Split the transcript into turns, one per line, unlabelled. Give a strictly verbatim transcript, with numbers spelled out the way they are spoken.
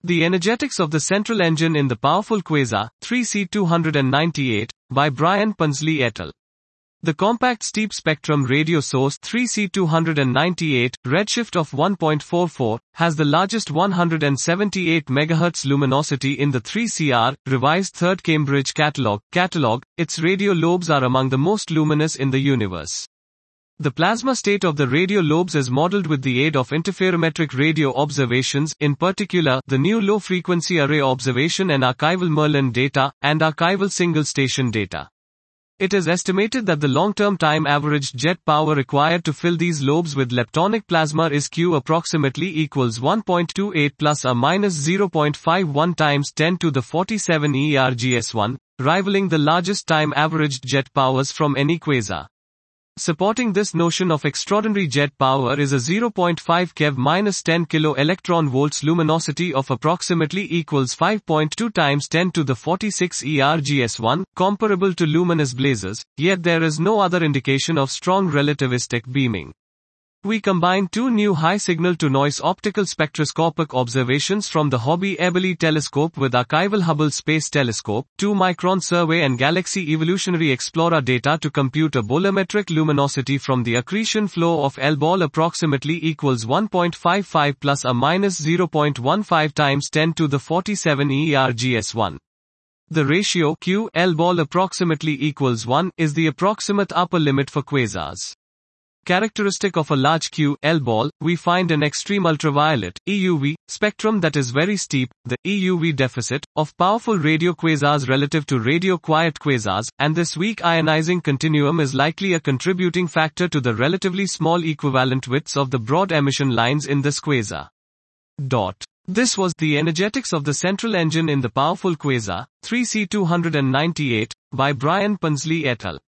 The Energetics of the Central Engine in the Powerful Quasar, three C two ninety-eight, by Brian Punsley et al. The compact steep spectrum radio source three C two ninety-eight, redshift of one point four four, has the largest one hundred seventy-eight megahertz luminosity in the three C R, revised third Cambridge catalog. Catalog, its radio lobes are among the most luminous in the universe. The plasma state of the radio lobes is modeled with the aid of interferometric radio observations, in particular, the new low-frequency array observation and archival Merlin data, and archival single-station data. It is estimated that the long-term time averaged jet power required to fill these lobes with leptonic plasma is Q approximately equals one point two eight plus or minus zero point five one times ten to the forty-seven E R G S one, rivaling the largest time averaged jet powers from any quasar. Supporting this notion of extraordinary jet power is a zero point five keV minus ten kilo electron volts luminosity of approximately equals five point two times ten to the forty-six E R G S one, comparable to luminous blazars, yet there is no other indication of strong relativistic beaming. We combine two new high signal-to-noise optical spectroscopic observations from the Hobby Eberly telescope with archival Hubble Space Telescope, two micron survey and Galaxy Evolutionary Explorer data to compute a bolometric luminosity from the accretion flow of L ball approximately equals one point five five plus or minus zero point one five times ten to the forty-seven E R G S one. The ratio Q L ball approximately equals one is the approximate upper limit for quasars. Characteristic of a large Q L ball, we find an extreme ultraviolet E U V spectrum that is very steep, the E U V deficit of powerful radio quasars relative to radio quiet quasars, and this weak ionizing continuum is likely a contributing factor to the relatively small equivalent widths of the broad emission lines in this quasar. Dot. This was The Energetics of the Central Engine in the Powerful Quasar, three C two ninety-eight, by Brian Punsley et al.